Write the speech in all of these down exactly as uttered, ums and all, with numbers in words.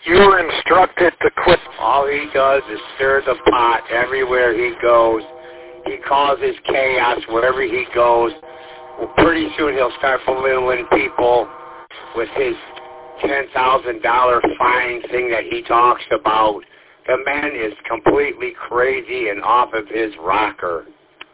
You were instructed to quit. All he does is stir the pot everywhere he goes. He causes chaos wherever he goes. Well, pretty soon he'll start belittling people with his ten thousand dollars fine thing that he talks about. The man is completely crazy and off of his rocker.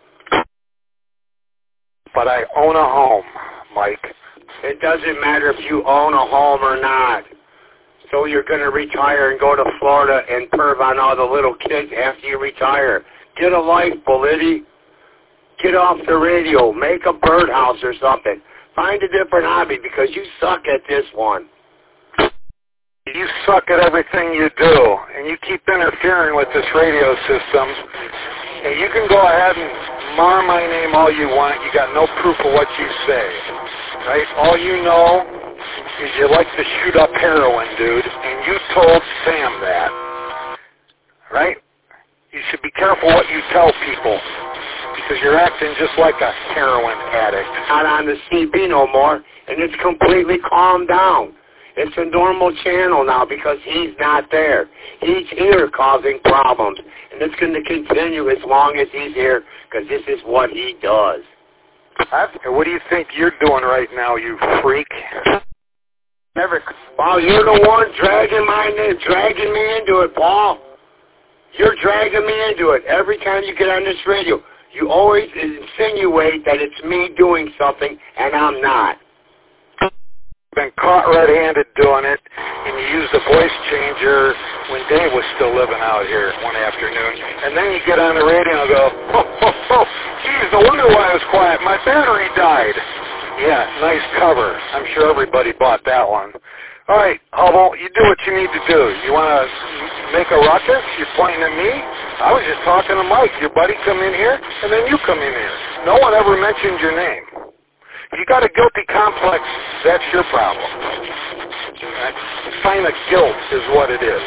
But I own a home, Mike. It doesn't matter if you own a home or not. So you're going to retire and go to Florida and perv on all the little kids after you retire. Get a life, Bolidi. Get off the radio. Make a birdhouse or something. Find a different hobby because you suck at this one. You suck at everything you do, and you keep interfering with this radio system. And you can go ahead and mar my name all you want. You got no proof of what you say, right? All you know is you like to shoot up heroin, dude, and you told Sam that, right? You should be careful what you tell people because you're acting just like a heroin addict. Not on the C B no more, and it's completely calmed down. It's a normal channel now because he's not there. He's here causing problems, and it's going to continue as long as he's here because this is what he does. What do you think you're doing right now, you freak? Never. Well, you're the one dragging my name, dragging me into it, Paul. You're dragging me into it. Every time you get on this radio, you always insinuate that it's me doing something, and I'm not. Been caught red-handed doing it, and you used a voice changer when Dave was still living out here one afternoon. And then you get on the radio and go, oh, oh, oh, geez, no wonder why I was quiet. My battery died. Yeah, nice cover. I'm sure everybody bought that one. All right, Hubble, you do what you need to do. You want to make a ruckus? You're pointing at me? I was just talking to Mike. Your buddy come in here, and then you come in here. No one ever mentioned your name. If you got a guilty complex, that's your problem. Right? Sign of guilt is what it is.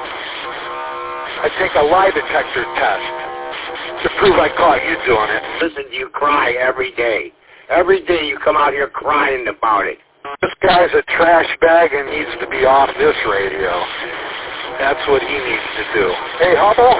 I take a lie detector test to prove I caught you doing it. Listen to you cry every day. Every day you come out here crying about it. This guy's a trash bag and needs to be off this radio. That's what he needs to do. Hey, Hubble,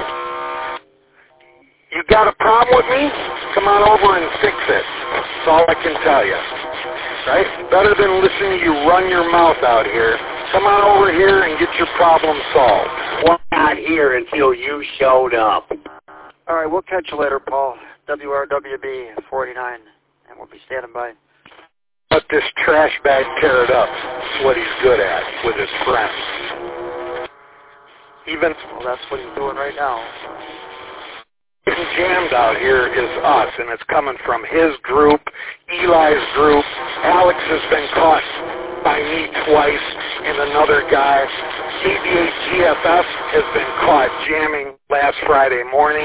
you got a problem with me? Come on over and fix it. That's all I can tell you. Right? Better than listening to you run your mouth out here. Come on over here and get your problem solved. We're not here until you showed up. All right, we'll catch you later, Paul. W R W B forty-nine, and we'll be standing by. Let this trash bag tear it up. That's what he's good at with his friends. Even well, that's what he's doing right now. Getting jammed out here is us, and it's coming from his group, Eli's group. Alex has been caught by me twice and another guy. C B A G F F has been caught jamming last Friday morning.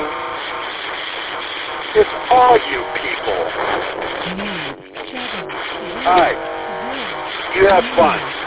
It's all you people. All right, you have fun.